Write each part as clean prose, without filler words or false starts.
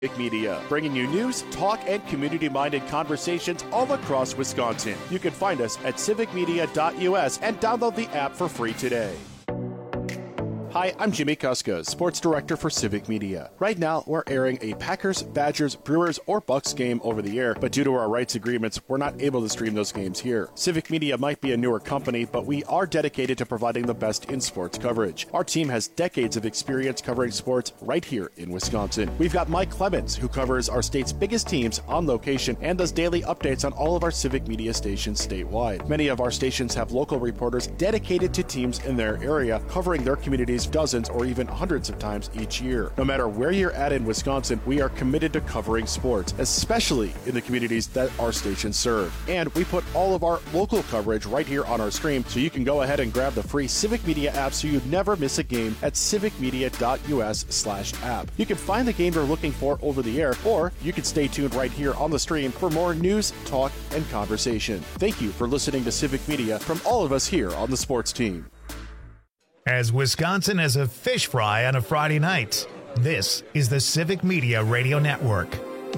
Civic Media, bringing you news, talk, and community-minded conversations all across Wisconsin. You can find us at civicmedia.us and download the app for free today. Hi, I'm Jimmy Kuska, Sports Director for Civic Media. Right now, we're airing a Packers, Badgers, Brewers, or Bucks game over the air, but due to our rights agreements, we're not able to stream those games here. Civic Media might be a newer company, but we are dedicated to providing the best in sports coverage. Our team has decades of experience covering sports right here in Wisconsin. We've got Mike Clemens, who covers our state's biggest teams on location and does daily updates on all of our Civic Media stations statewide. Many of our stations have local reporters dedicated to teams in their area, covering their communities dozens or even hundreds of times each year. No matter where you're at in Wisconsin, we are committed to covering sports, especially in the communities that our stations serve. And we put all of our local coverage right here on our stream, so you can go ahead and grab the free Civic Media app so you never miss a game at civicmedia.us/app. You can find the game you're looking for over the air, or you can stay tuned right here on the stream for more news, talk, and conversation. Thank you for listening to Civic Media from all of us here on the sports team. As Wisconsin as a fish fry on a Friday night, this is the Civic Media Radio Network.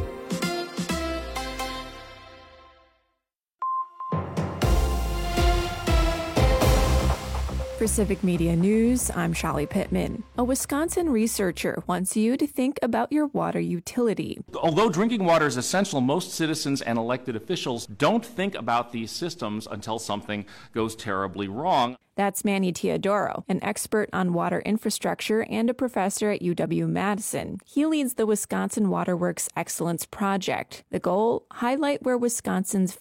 For Civic Media News, I'm Shelly Pittman. A Wisconsin researcher wants you to think about your water utility. Although drinking water is essential, most citizens and elected officials don't think about these systems until something goes terribly wrong. That's Manny Teodoro, an expert on water infrastructure and a professor at UW-Madison. He leads the Wisconsin Waterworks Excellence Project. The goal? Highlight where Wisconsin's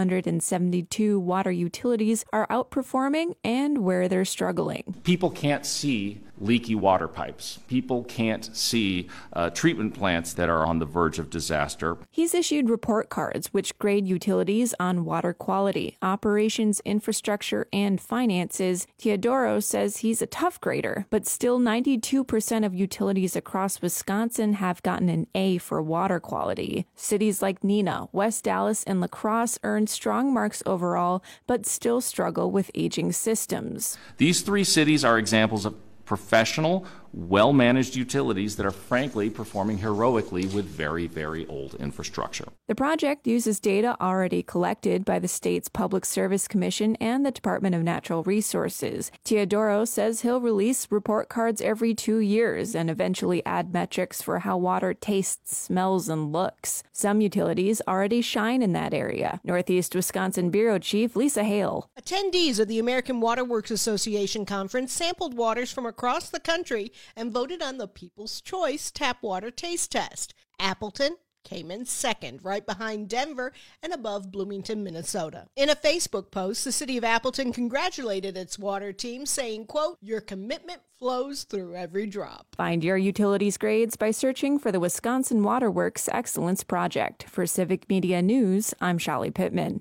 572 water utilities are outperforming and where they're struggling. People can't see leaky water pipes. People can't see treatment plants that are on the verge of disaster. He's issued report cards which grade utilities on water quality, operations, infrastructure, and finances. Teodoro says he's a tough grader, but still 92% of utilities across Wisconsin have gotten an A for water quality. Cities like Neenah, West Dallas, and La Crosse earned strong marks overall, but still struggle with aging systems. These three cities are examples of professional, well-managed utilities that are frankly performing heroically with very, very old infrastructure. The project uses data already collected by the state's Public Service Commission and the Department of Natural Resources. Teodoro says he'll release report cards every 2 years and eventually add metrics for how water tastes, smells, and looks. Some utilities already shine in that area. Northeast Wisconsin Bureau Chief Lisa Hale. Attendees of the American Waterworks Association conference sampled waters from across the country and voted on the People's Choice Tap Water Taste Test. Appleton came in second, right behind Denver and above Bloomington, Minnesota. In a Facebook post, the city of Appleton congratulated its water team, saying, quote, "Your commitment flows through every drop." Find your utilities grades by searching for the Wisconsin Waterworks Excellence Project. For Civic Media News, I'm Shelly Pittman.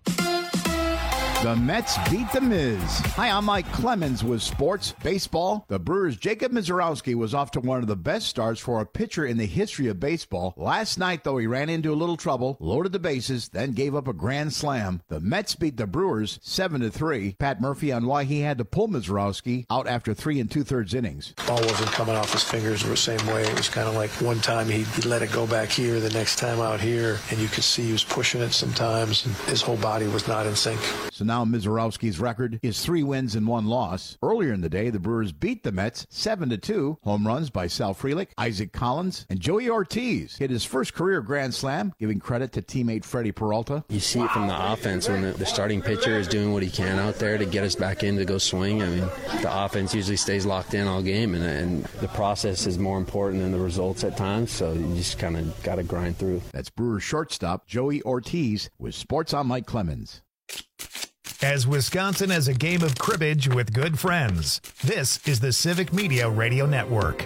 The Mets beat the Miz. Hi, I'm Mike Clemens with Sports Baseball. The Brewers' Jacob Misiorowski was off to one of the best starts for a pitcher in the history of baseball. Last night, though, he ran into a little trouble, loaded the bases, then gave up a grand slam. The Mets beat the Brewers 7-3. Pat Murphy on why he had to pull Misiorowski out after 3 2/3 innings. Ball wasn't coming off his fingers the same way. It was kind of like one time he let it go back here, the next time out here, and you could see he was pushing it sometimes, and his whole body was not in sync. So now Misiorowski's record is 3 wins and 1 loss. Earlier in the day, the Brewers beat the Mets 7-2. Home runs by Sal Frelick, Isaac Collins, and Joey Ortiz hit his first career grand slam, giving credit to teammate Freddie Peralta. You see it from the offense when the starting pitcher is doing what he can out there to get us back in to go swing. I mean, the offense usually stays locked in all game, and the process is more important than the results at times, so you just kind of got to grind through. That's Brewers shortstop Joey Ortiz with Sports on Mike Clemens. As Wisconsin as a game of cribbage with good friends, this is the Civic Media Radio Network.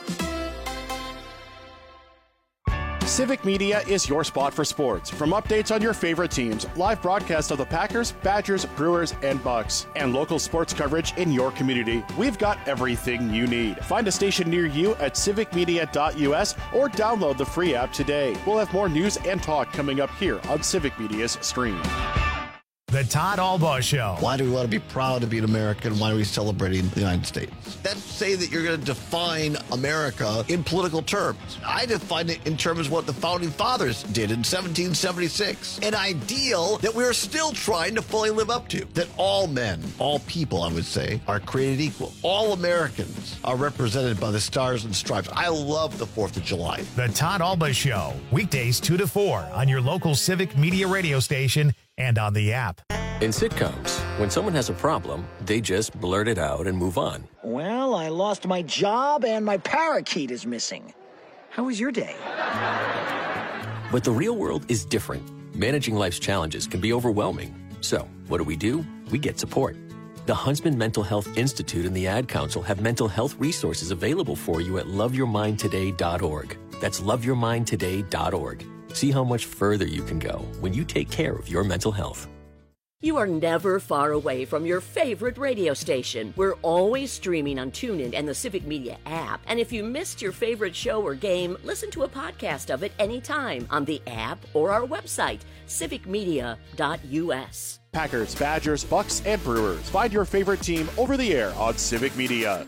Civic Media is your spot for sports. From updates on your favorite teams, live broadcasts of the Packers, Badgers, Brewers, and Bucks, and local sports coverage in your community, we've got everything you need. Find a station near you at civicmedia.us or download the free app today. We'll have more news and talk coming up here on Civic Media's stream. The Todd Albaugh Show. Why do we want to be proud to be an American? Why are we celebrating the United States? That's say that you're going to define America in political terms. I define it in terms of what the Founding Fathers did in 1776. An ideal that we're still trying to fully live up to. That all men, all people, I would say, are created equal. All Americans are represented by the stars and stripes. I love the 4th of July. The Todd Albaugh Show. Weekdays 2 to 4 on your local Civic Media radio station and on the app. In sitcoms, when someone has a problem, they just blurt it out and move on. Well, I lost my job and my parakeet is missing. How was your day? But the real world is different. Managing life's challenges can be overwhelming. So, what do? We get support. The Huntsman Mental Health Institute and the Ad Council have mental health resources available for you at loveyourmindtoday.org. That's loveyourmindtoday.org. See how much further you can go when you take care of your mental health. You are never far away from your favorite radio station. We're always streaming on TuneIn and the Civic Media app. And if you missed your favorite show or game, listen to a podcast of it anytime on the app or our website, civicmedia.us. Packers, Badgers, Bucks, and Brewers. Find your favorite team over the air on Civic Media.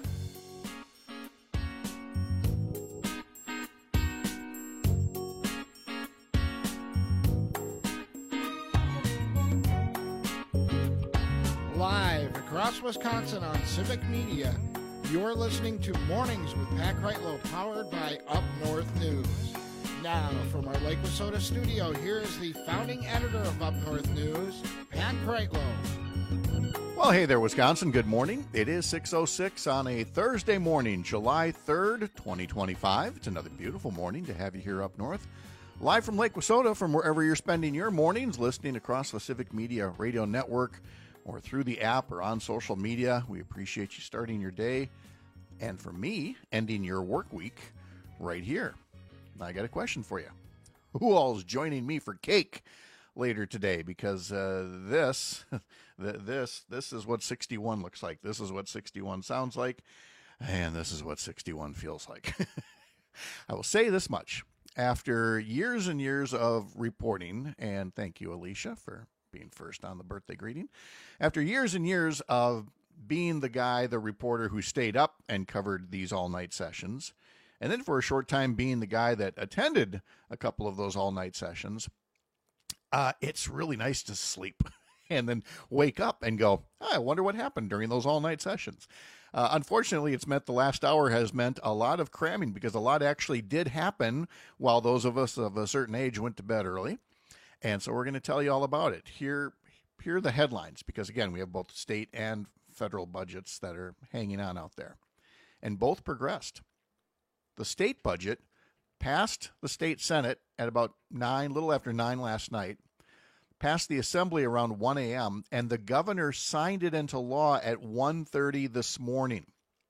Live across Wisconsin on Civic Media, you're listening to Mornings with Pat Kreitlow, powered by Up North News. Now, from our Lake Wissota studio, here is the founding editor of Up North News, Pat Kreitlow. Well, hey there, Wisconsin. Good morning. It is 6:06 on a Thursday morning, July 3rd, 2025. It's another beautiful morning to have you here up north. Live from Lake Wissota, from wherever you're spending your mornings, listening across the Civic Media Radio Network, or through the app or on social media. We appreciate you starting your day, and for me, ending your work week right here. I got a question for you. Who all is joining me for cake later today? Because this is what 61 looks like. This is what 61 sounds like, and this is what 61 feels like. I will say this much. After years and years of reporting, and thank you, Alicia, for being first on the birthday greeting. After years and years of being the reporter who stayed up and covered these all-night sessions, and then for a short time being the guy that attended a couple of those all-night sessions, it's really nice to sleep and then wake up and go, I wonder what happened during those all-night sessions. Unfortunately, it's meant the last hour has meant a lot of cramming, because a lot actually did happen while those of us of a certain age went to bed early. And so we're going to tell you all about it. Here are the headlines, because, again, we have both state and federal budgets that are hanging on out there. And both progressed. The state budget passed the state Senate at about 9, little after 9 last night, passed the Assembly around 1 a.m., and the governor signed it into law at 1:30 this morning.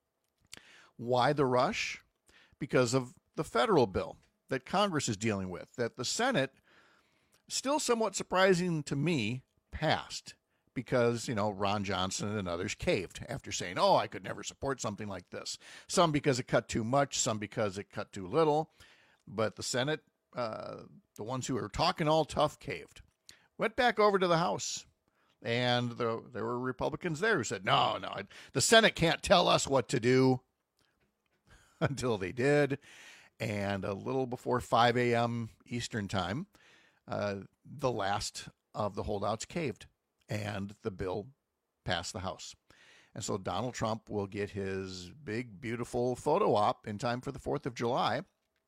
Why the rush? Because of the federal bill that Congress is dealing with, that the Senate, still somewhat surprising to me, passed, because, Ron Johnson and others caved after saying, I could never support something like this. Some because it cut too much, some because it cut too little. But the Senate, the ones who were talking all tough, caved. Went back over to the House, and there were Republicans there who said, no, the Senate can't tell us what to do, until they did. And a little before 5 a.m. Eastern time, the last of the holdouts caved, and the bill passed the House. And so Donald Trump will get his big, beautiful photo op in time for the 4th of July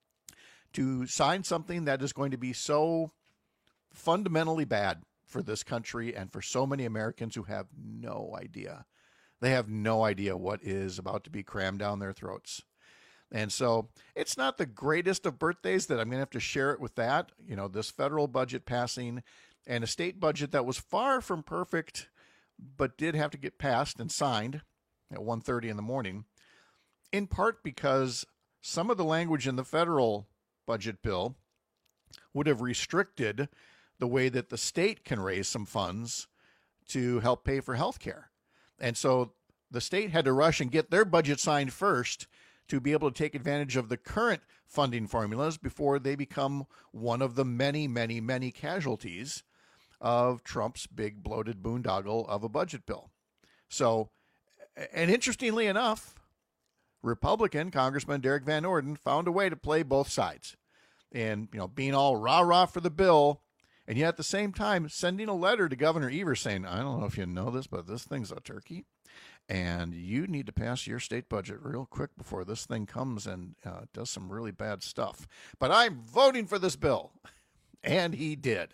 to sign something that is going to be so fundamentally bad for this country and for so many Americans who have no idea. They have no idea what is about to be crammed down their throats. And so it's not the greatest of birthdays that I'm going to have to share it with that. This federal budget passing and a state budget that was far from perfect, but did have to get passed and signed at 1:30 in the morning, in part because some of the language in the federal budget bill would have restricted the way that the state can raise some funds to help pay for health care. And so the state had to rush and get their budget signed first to be able to take advantage of the current funding formulas before they become one of the many, many, many casualties of Trump's big bloated boondoggle of a budget bill. So, and interestingly enough, Republican Congressman Derek Van Orden found a way to play both sides and, being all rah-rah for the bill, and yet at the same time sending a letter to Governor Evers saying, I don't know if you know this, but this thing's a turkey, and you need to pass your state budget real quick before this thing comes and does some really bad stuff. But I'm voting for this bill. And he did.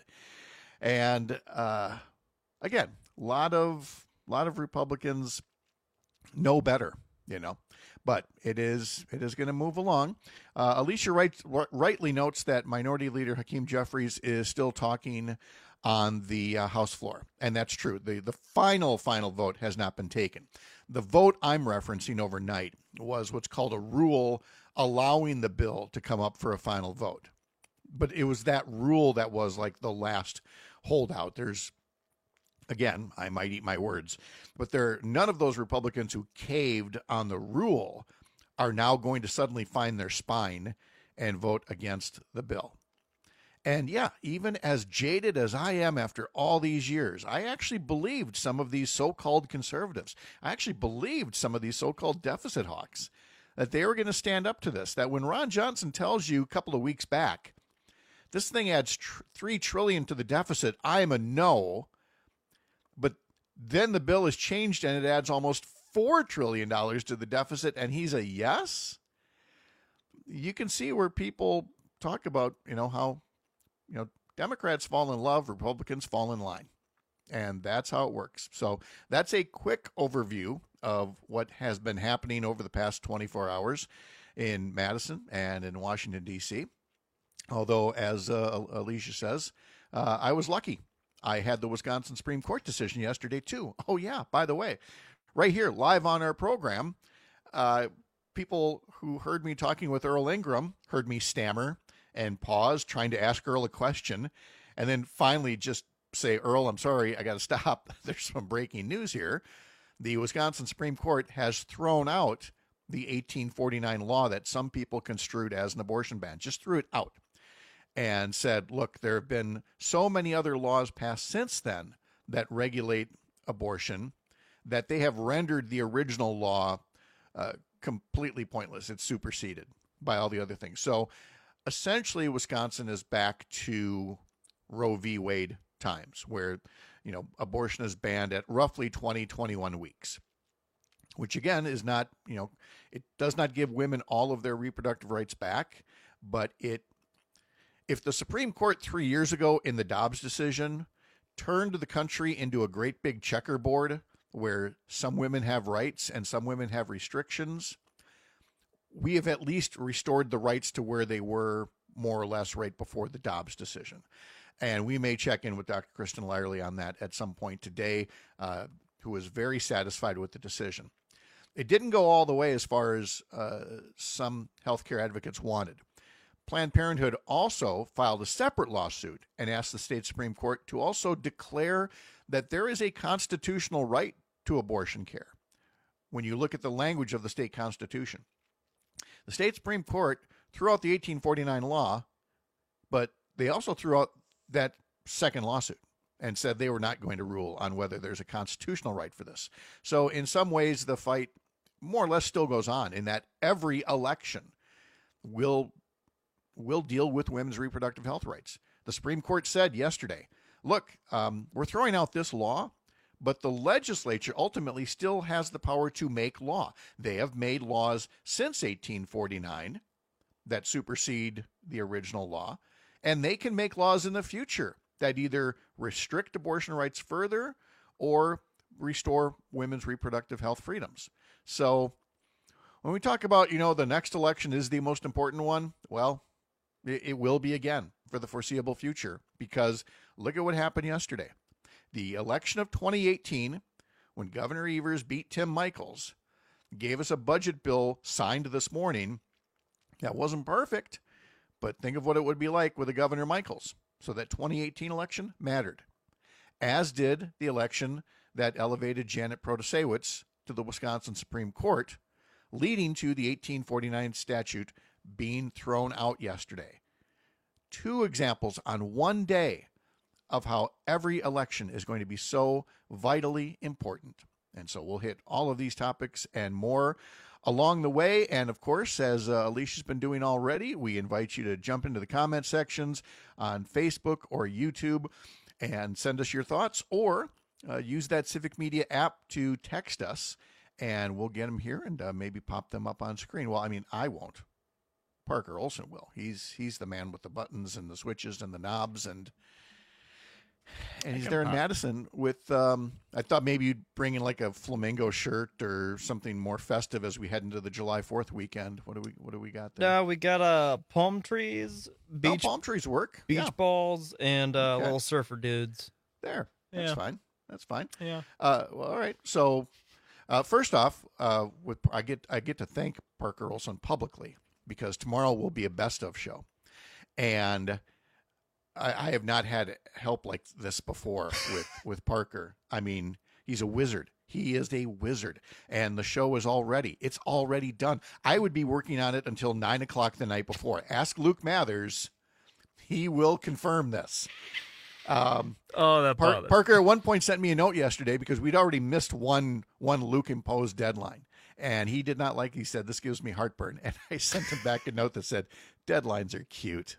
And again, a lot of Republicans know better, but it is going to move along. Alicia rightly notes that Minority Leader Hakeem Jeffries is still talking on the House floor, and that's true. The final vote has not been taken. The vote I'm referencing overnight was what's called a rule allowing the bill to come up for a final vote. But it was that rule that was like the last holdout. There's, again, I might eat my words, but none of those Republicans who caved on the rule are now going to suddenly find their spine and vote against the bill. And yeah, even as jaded as I am after all these years, I actually believed some of these so-called conservatives. I actually believed some of these so-called deficit hawks that they were going to stand up to this, that when Ron Johnson tells you a couple of weeks back, this thing adds $3 trillion to the deficit, I am a no. But then the bill is changed and it adds almost $4 trillion to the deficit, and he's a yes. You can see where people talk about, how, Democrats fall in love, Republicans fall in line. And that's how it works. So that's a quick overview of what has been happening over the past 24 hours in Madison and in Washington, D.C. Although, as Alicia says, I was lucky. I had the Wisconsin Supreme Court decision yesterday, too. Oh, yeah, by the way, right here, live on our program, people who heard me talking with Earl Ingram heard me stammer and pause, trying to ask Earl a question, and then finally just say, Earl, I'm sorry, I got to stop. There's some breaking news here. The Wisconsin Supreme Court has thrown out the 1849 law that some people construed as an abortion ban, just threw it out. And said, look, there have been so many other laws passed since then that regulate abortion that they have rendered the original law completely pointless. It's superseded by all the other things. So essentially, Wisconsin is back to Roe v. Wade times where, abortion is banned at roughly 21 weeks, which again is not, it does not give women all of their reproductive rights back, but if the Supreme Court 3 years ago in the Dobbs decision turned the country into a great big checkerboard where some women have rights and some women have restrictions, we have at least restored the rights to where they were more or less right before the Dobbs decision. And we may check in with Dr. Kristen Lyerly on that at some point today, who was very satisfied with the decision. It didn't go all the way as far as some healthcare advocates wanted. Planned Parenthood also filed a separate lawsuit and asked the state Supreme Court to also declare that there is a constitutional right to abortion care. When you look at the language of the state constitution, the state Supreme Court threw out the 1849 law, but they also threw out that second lawsuit and said they were not going to rule on whether there's a constitutional right for this. So in some ways, the fight more or less still goes on in that every election will deal with women's reproductive health rights. The Supreme Court said yesterday, look, we're throwing out this law, but the legislature ultimately still has the power to make law. They have made laws since 1849 that supersede the original law, and they can make laws in the future that either restrict abortion rights further or restore women's reproductive health freedoms. So when we talk about, the next election is the most important one, well, it will be again for the foreseeable future, because look at what happened yesterday. The election of 2018, when Governor Evers beat Tim Michels, gave us a budget bill signed this morning that wasn't perfect, but think of what it would be like with a Governor Michels. So that 2018 election mattered, as did the election that elevated Janet Protasewicz to the Wisconsin Supreme Court, leading to the 1849 statute being thrown out yesterday. Two examples on one day of how every election is going to be so vitally important. And so we'll hit all of these topics and more along the way. And of course, as Alicia's been doing already, we invite you to jump into the comment sections on Facebook or YouTube and send us your thoughts, or use that Civic Media app to text us, and we'll get them here and maybe pop them up on screen. Well, I mean, I won't. Parker Olson will. He's the man with the buttons and the switches and the knobs, and he's there in Madison with, I thought maybe you'd bring in like a flamingo shirt or something more festive as we head into the July 4th weekend. What do we got there? We got palm trees, beach. Palm trees work. Beach balls and little surfer dudes. There. That's fine. That's fine. Yeah. Well, all right. So, first off, I get to thank Parker Olson publicly, because tomorrow will be a best of show, and I have not had help like this before with Parker. I mean, he's a wizard. He is a wizard. And the show is it's already done. I would be working on it until 9 o'clock the night before. Ask Luke Mathers. He will confirm this. Parker at one point sent me a note yesterday because we'd already missed one Luke imposed deadline. And he did not like it. He said, "This gives me heartburn." And I sent him back a note that said, "Deadlines are cute."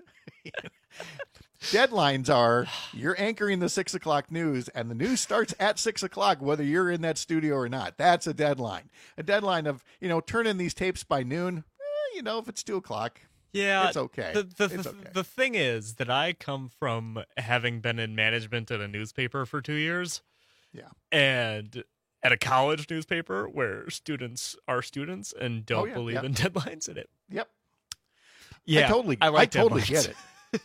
Deadlines are, you're anchoring the 6 o'clock news, and the news starts at 6 o'clock, whether you're in that studio or not. That's a deadline. A deadline of, turn in these tapes by noon. If it's 2 o'clock, it's okay. The thing is that I come from having been in management at a newspaper for 2 years. Yeah. And at a college newspaper where students are students and don't believe in deadlines in it. Yep. Yeah. I totally get it.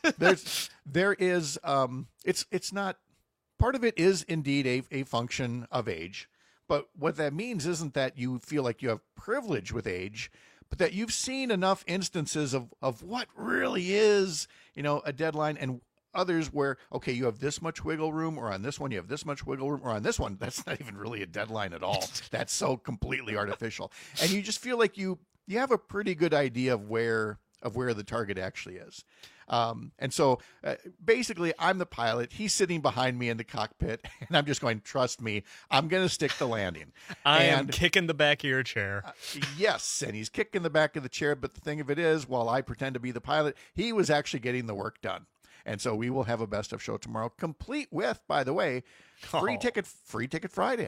There is, it's not, part of it is indeed a function of age, but what that means isn't that you feel like you have privilege with age, but that you've seen enough instances of what really is, a deadline, and others where, okay, you have this much wiggle room, or on this one you have this much wiggle room, or on this one that's not even really a deadline at all. That's so completely artificial. And you just feel like you have a pretty good idea of where the target actually is. And so basically I'm the pilot. He's sitting behind me in the cockpit, and I'm just going, trust me, I'm going to stick the landing. I am kicking the back of your chair. Yes, and he's kicking the back of the chair. But the thing of it is, while I pretend to be the pilot, he was actually getting the work done. And so we will have a best of show tomorrow, complete with, by the way, free ticket Friday.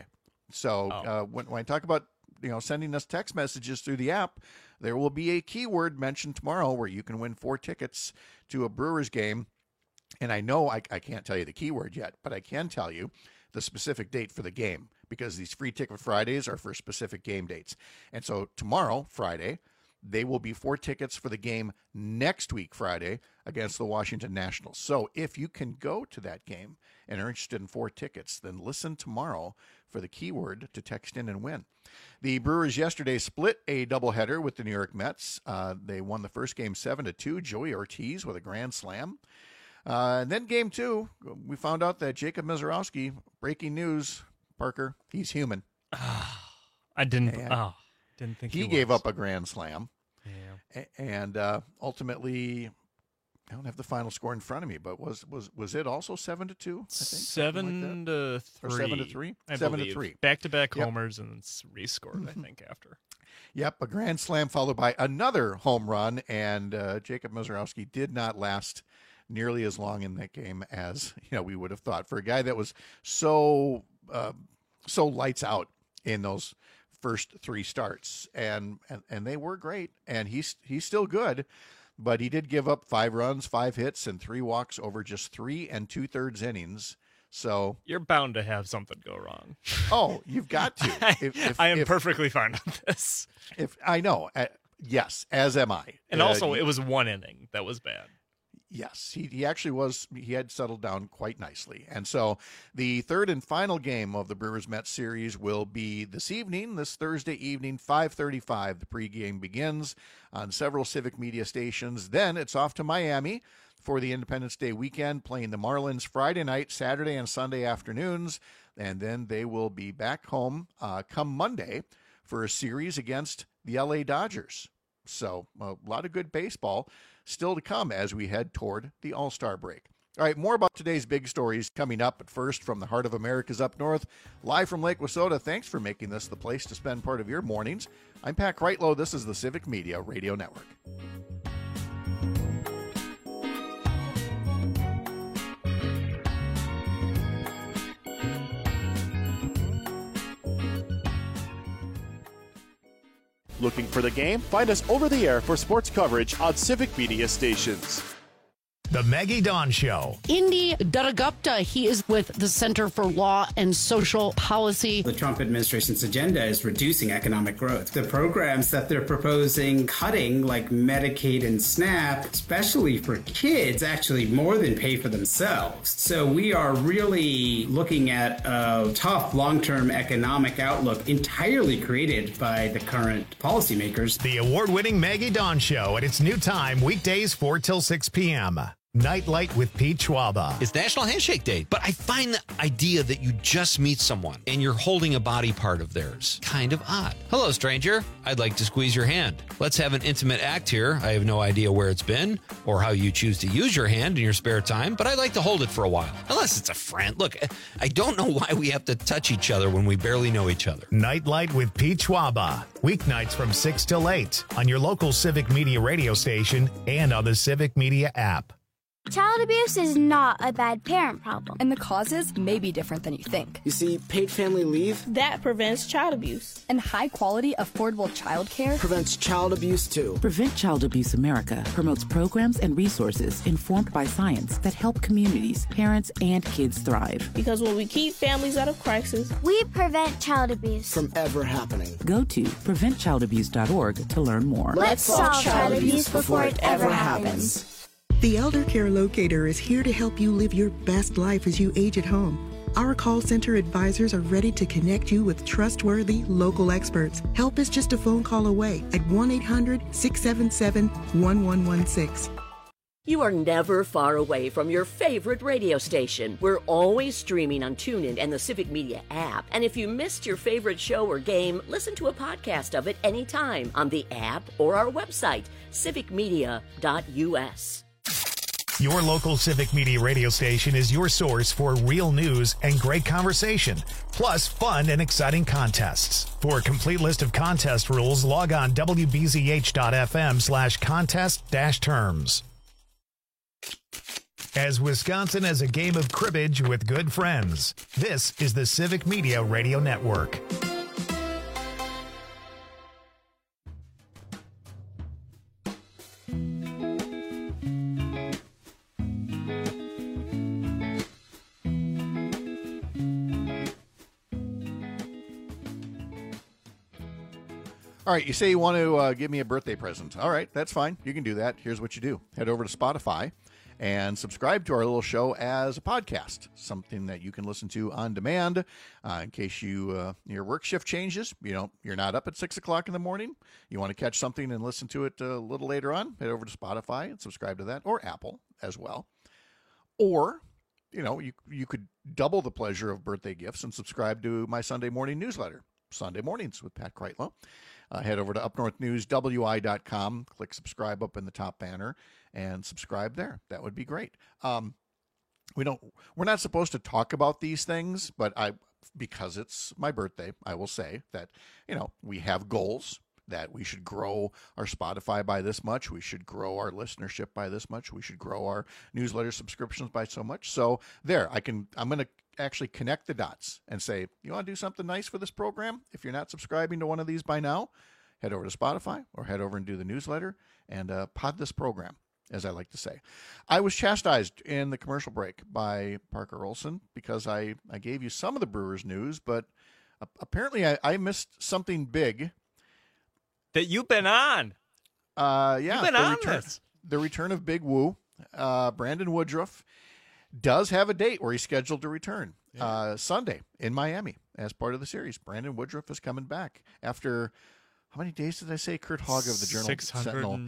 So when I talk about sending us text messages through the app, there will be a keyword mentioned tomorrow where you can win 4 tickets to a Brewers game. And I know I can't tell you the keyword yet, but I can tell you the specific date for the game, because these free ticket Fridays are for specific game dates. And so tomorrow, Friday, they will be 4 tickets for the game next week, Friday, against the Washington Nationals. So if you can go to that game and are interested in 4 tickets, then listen tomorrow for the keyword to text in and win. The Brewers yesterday split a doubleheader with the New York Mets. They won the first game 7-2. Joey Ortiz with a grand slam. And then game 2, we found out that Jacob Misiorowski, breaking news, Parker, he's human. I didn't think he gave up a grand slam. Yeah. And ultimately, I don't have the final score in front of me, but was it also 7-2? I think 7-3. Or 7-3. 7-3. Back-to-back homers and rescored. I think after. Yep, a grand slam followed by another home run, and Jacob Misiorowski did not last nearly as long in that game as we would have thought for a guy that was so lights out in those first 3 starts, and they were great, and he's still good. But he did give up 5 runs, 5 hits, and 3 walks over just 3 2/3 innings. So you're bound to have something go wrong. Oh, you've got to. I am perfectly fine with this. If I know, yes, as am I. And also, it was 1 inning that was bad. Yes, he actually was. He had settled down quite nicely. And so the third and final game of the Brewers-Mets series will be this evening, this Thursday evening, 5:35. The pregame begins on several Civic Media stations. Then it's off to Miami for the Independence Day weekend, playing the Marlins Friday night, Saturday, and Sunday afternoons. And then they will be back home come Monday for a series against the LA Dodgers. So a lot of good baseball still to come as we head toward the All-Star break. All right, more about today's big stories coming up. But first, from the heart of America's up north, live from Lake Wissota, thanks for making this the place to spend part of your mornings. I'm Pat Kreitlow. This is the Civic Media Radio Network. Looking for the game? Find us over the air for sports coverage on Civic Media stations. The Maggie Dawn Show. Indy Dadagupta, he is with the Center for Law and Social Policy. The Trump administration's agenda is reducing economic growth. The programs that they're proposing cutting, like Medicaid and SNAP, especially for kids, actually more than pay for themselves. So we are really looking at a tough long-term economic outlook entirely created by the current policymakers. The award-winning Maggie Dawn Show at its new time, weekdays 4 till 6 p.m. Nightlight with Pete Schwaba. It's National Handshake Day, but I find the idea that you just meet someone and you're holding a body part of theirs kind of odd. Hello, stranger. I'd like to squeeze your hand. Let's have an intimate act here. I have no idea where it's been or how you choose to use your hand in your spare time, but I'd like to hold it for a while. Unless it's a friend. Look, I don't know why we have to touch each other when we barely know each other. Nightlight with Pete Schwaba. Weeknights from 6 till 8 on your local Civic Media radio station and on the Civic Media app. Child abuse is not a bad parent problem. And the causes may be different than you think. You see, paid family leave That prevents child abuse. And high-quality, affordable child care prevents child abuse, too. Prevent Child Abuse America promotes programs and resources informed by science that help communities, parents, and kids thrive. Because when we keep families out of crisis, we prevent child abuse from ever happening. Go to preventchildabuse.org to learn more. Let's solve child abuse before it ever happens. The Elder Care Locator is here to help you live your best life as you age at home. Our call center advisors are ready to connect you with trustworthy local experts. Help is just a phone call away at 1-800-677-1116. You are never far away from your favorite radio station. We're always streaming on TuneIn and the Civic Media app. And if you missed your favorite show or game, listen to a podcast of it anytime on the app or our website, civicmedia.us. Your local Civic Media radio station is your source for real news and great conversation, plus fun and exciting contests. For a complete list of contest rules, log on wbzh.fm/contest-terms. As Wisconsin has a game of cribbage with good friends, this is the Civic Media Radio Network. All right, you say you want to give me a birthday present. All right, that's fine. You can do that. Here's what you do. Head over to Spotify and subscribe to our little show as a podcast, something that you can listen to on demand in case your work shift changes. You're not up at 6 o'clock in the morning. You want to catch something and listen to it a little later on. Head over to Spotify and subscribe to that, or Apple as well. Or, you could double the pleasure of birthday gifts and subscribe to my Sunday morning newsletter, Sunday Mornings with Pat Kreitlow. Head over to upnorthnewswi.com, click subscribe up in the top banner, and subscribe there. That would be great. We're not supposed to talk about these things, but because it's my birthday, I will say that, we have goals that we should grow our Spotify by this much. We should grow our listenership by this much. We should grow our newsletter subscriptions by so much. So there, I'm going to actually connect the dots and say, you want to do something nice for this program? If you're not subscribing to one of these by now, head over to Spotify or head over and do the newsletter and pod this program, as I like to say. I was chastised in the commercial break by Parker Olson because I gave you some of the Brewers news, but apparently I missed something big. That you've been on. Yeah. You've been on this. The return of Big Woo. Brandon Woodruff does have a date where he's scheduled to return. Sunday in Miami as part of the series. Brandon Woodruff is coming back after, how many days did I say? Kurt Hogg of the Journal Sentinel.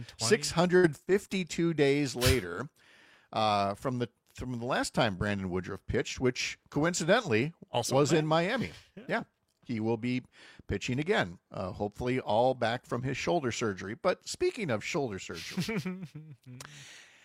652 days later from the last time Brandon Woodruff pitched, which coincidentally also was in Miami. Yeah. He will be pitching again, hopefully all back from his shoulder surgery. But speaking of shoulder surgery,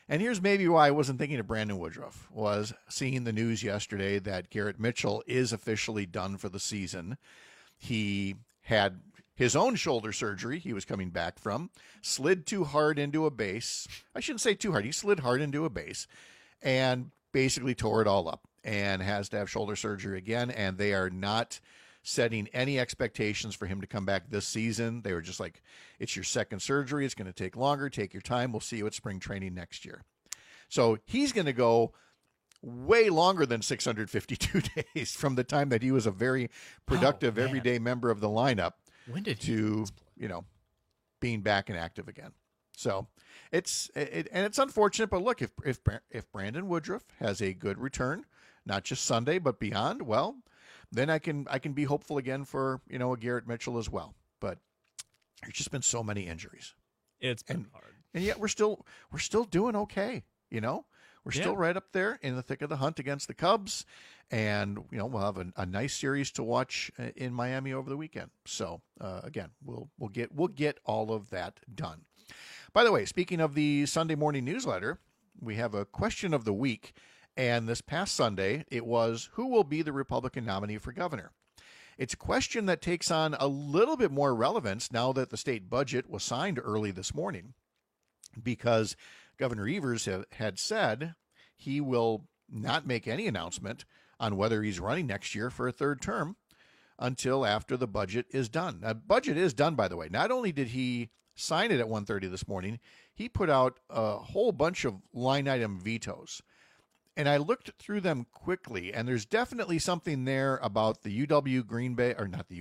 And here's maybe why I wasn't thinking of Brandon Woodruff, was seeing the news yesterday that Garrett Mitchell is officially done for the season. He had his own shoulder surgery he was coming back from, slid too hard into a base. I shouldn't say too hard. He slid hard into a base and basically tore it all up and has to have shoulder surgery again. And they are not setting any expectations for him to come back this season. They were just like, it's your second surgery. It's going to take longer. Take your time. We'll see you at spring training next year. So he's going to go way longer than 652 days from the time that he was a very productive everyday member of the lineup to, being back and active again. So it's unfortunate, but look, if Brandon Woodruff has a good return, not just Sunday, but beyond, well, then I can be hopeful again for, a Garrett Mitchell as well. But there's just been so many injuries. It's been hard. And yet we're still doing okay, We're still right up there in the thick of the hunt against the Cubs, and we'll have a nice series to watch in Miami over the weekend. So again, we'll get all of that done. By the way, speaking of the Sunday morning newsletter, we have a question of the week, and this past Sunday it was, who will be the Republican nominee for governor? It's a question that takes on a little bit more relevance now that the state budget was signed early this morning, because Governor Evers had said he will not make any announcement on whether he's running next year for a third term until after the budget is done. Now, budget is done, by the way. Not only did he sign it at 1:30 this morning, he put out a whole bunch of line item vetoes. And I looked through them quickly, and there's definitely something there about the Green Bay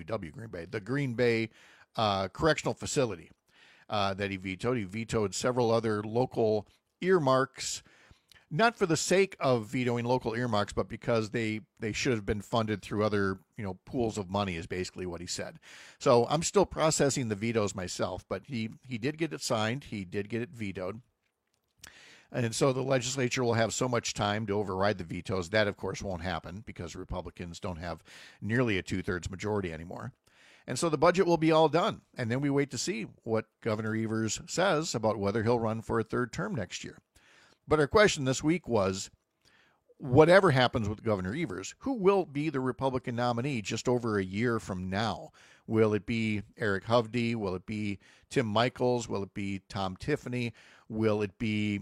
Correctional Facility that he vetoed. He vetoed several other local earmarks, not for the sake of vetoing local earmarks, but because they should have been funded through other, pools of money, is basically what he said. So I'm still processing the vetoes myself, but he did get it signed. He did get it vetoed. And so the legislature will have so much time to override the vetoes. That, of course, won't happen because Republicans don't have nearly a 2/3 majority anymore. And so the budget will be all done. And then we wait to see what Governor Evers says about whether he'll run for a third term next year. But our question this week was, whatever happens with Governor Evers, who will be the Republican nominee just over a year from now? Will it be Eric Hovde? Will it be Tim Michels? Will it be Tom Tiffany? Will it be,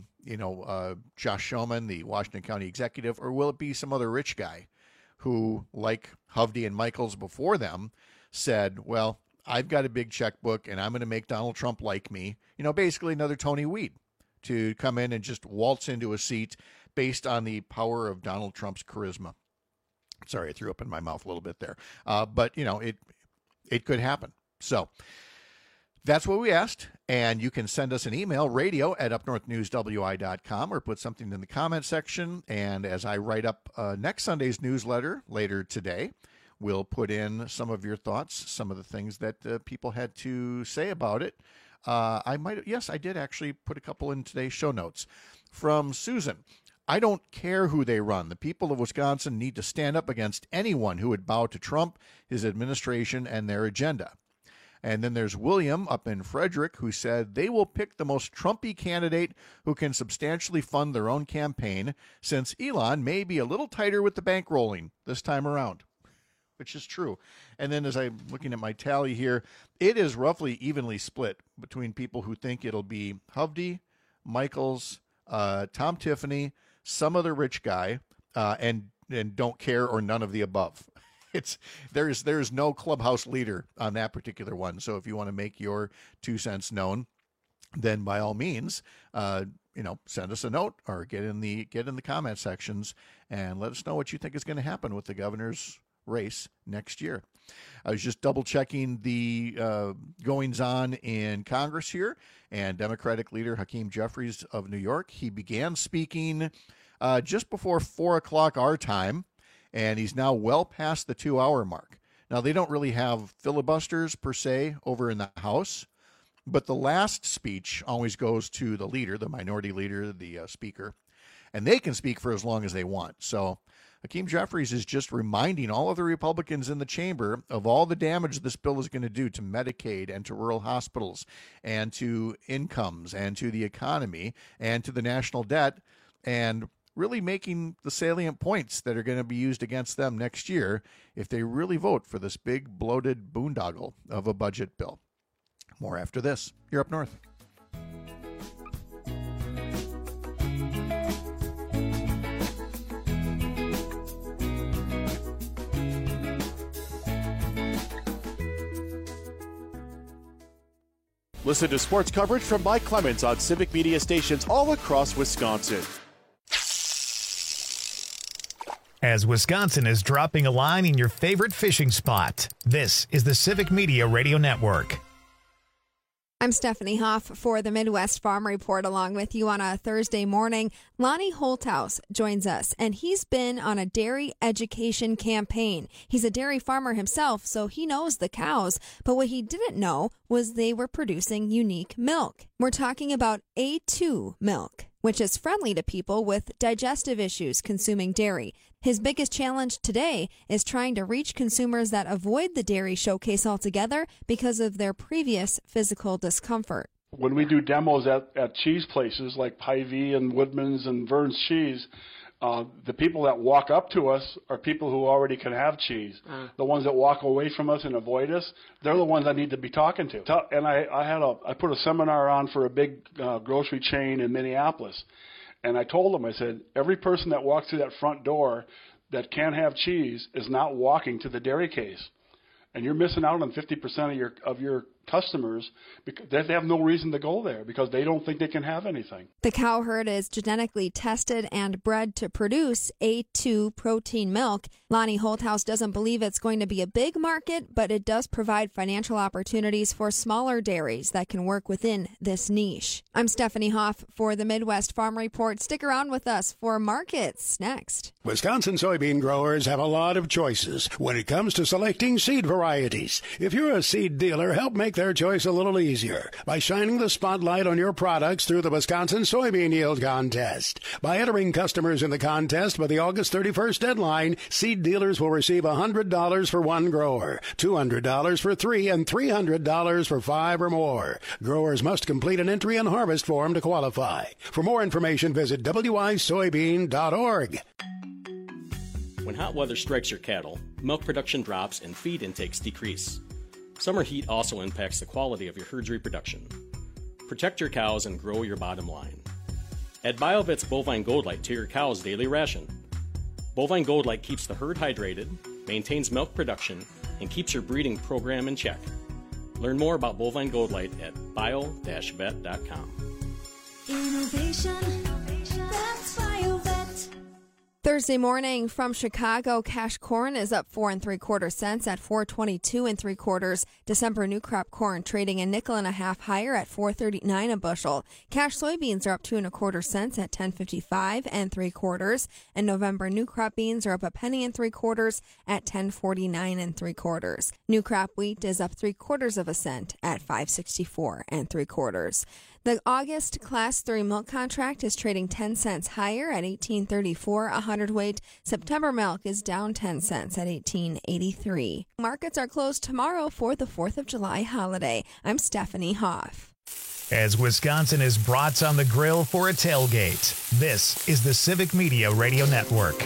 Josh Schoeman, the Washington County executive? Or will it be some other rich guy who, like Hovde and Michels before them, said, well, I've got a big checkbook and I'm going to make Donald Trump like me? Basically another Tony Weed to come in and just waltz into a seat based on the power of Donald Trump's charisma. Sorry, I threw up in my mouth a little bit there. But, it could happen. So that's what we asked. And you can send us an email, radio@upnorthnewswi.com, or put something in the comment section. And as I write up next Sunday's newsletter later today, we'll put in some of your thoughts, some of the things that people had to say about it. I did actually put a couple in today's show notes. From Susan, I don't care who they run. The people of Wisconsin need to stand up against anyone who would bow to Trump, his administration, and their agenda. And then there's William up in Frederick, who said they will pick the most Trumpy candidate who can substantially fund their own campaign, since Elon may be a little tighter with the bankrolling this time around, which is true. And then as I'm looking at my tally here, it is roughly evenly split between people who think it'll be Hovde, Michels, Tom Tiffany, some other rich guy, and don't care or none of the above. There's no clubhouse leader on that particular one. So if you want to make your 2 cents known, then by all means, send us a note or get in the comment sections and let us know what you think is going to happen with the governor's race next year. I was just double checking the goings on in Congress here, and Democratic leader Hakeem Jeffries of New York, he began speaking just before 4 o'clock our time, and he's now well past the 2-hour mark. Now, they don't really have filibusters per se over in the House, but the last speech always goes to the leader, the minority leader, the speaker. and they can speak for as long as they want. So Hakeem Jeffries is just reminding all of the Republicans in the chamber of all the damage this bill is going to do to Medicaid and to rural hospitals and to incomes and to the economy and to the national debt, and really making the salient points that are going to be used against them next year if they really vote for this big bloated boondoggle of a budget bill. More after this. You're Up North. Listen to sports coverage from Mike Clemens on Civic Media stations all across Wisconsin. As Wisconsin is dropping a line in your favorite fishing spot, this is the Civic Media Radio Network. I'm Stephanie Hoff for the Midwest Farm Report, along with you on a Thursday morning. Lonnie Holthouse joins us, and he's been on a dairy education campaign. He's a dairy farmer himself, so he knows the cows, but what he didn't know was they were producing unique milk. We're talking about A2 milk, which is friendly to people with digestive issues consuming dairy. His biggest challenge today is trying to reach consumers that avoid the dairy showcase altogether because of their previous physical discomfort. When we do demos at cheese places like Hy-Vee and Woodman's and Vern's Cheese, the people that walk up to us are people who already can have cheese. The ones that walk away from us and avoid us, they're the ones I need to be talking to. And I put a seminar on for a big grocery chain in Minneapolis. And I told them, I said, every person that walks through that front door that can have cheese is not walking to the dairy case. And you're missing out on 50% of your customers because they have no reason to go there because they don't think they can have anything. The cow herd is genetically tested and bred to produce A2 protein milk. Lonnie Holthouse doesn't believe it's going to be a big market, but it does provide financial opportunities for smaller dairies that can work within this niche. I'm Stephanie Hoff for the Midwest Farm Report. Stick around with us for markets next. Wisconsin soybean growers have a lot of choices when it comes to selecting seed varieties. If you're a seed dealer, help make their choice a little easier by shining the spotlight on your products through the Wisconsin Soybean Yield Contest. By entering customers in the contest by the August 31st deadline, seed dealers will receive $100 for one grower, $200 for three, and $300 for five or more. Growers must complete an entry and harvest form to qualify. For more information, visit wisoybean.org. When hot weather strikes your cattle, milk production drops and feed intakes decrease. Summer heat also impacts the quality of your herd's reproduction. Protect your cows and grow your bottom line. Add BioVet's Bovine Gold Light to your cow's daily ration. Bovine Gold Light keeps the herd hydrated, maintains milk production, and keeps your breeding program in check. Learn more about Bovine Gold Light at bio-vet.com. Innovation, that's BioVet. Thursday morning from Chicago, cash corn is up 4 3/4 cents at $4.22 3/4. December new crop corn trading a nickel and a half higher at $4.39 a bushel. Cash soybeans are up 2 1/4 cents at $10.55 3/4. And November new crop beans are up a penny and 3/4 at $10.49 3/4. New crop wheat is up 3/4 cent at $5.64 3/4. The August Class 3 milk contract is trading 10 cents higher at $18.34 a hundredweight. September milk is down 10 cents at $18.83. Markets are closed tomorrow for the 4th of July holiday. I'm Stephanie Hoff. As Wisconsin is brats on the grill for a tailgate, this is the Civic Media Radio Network.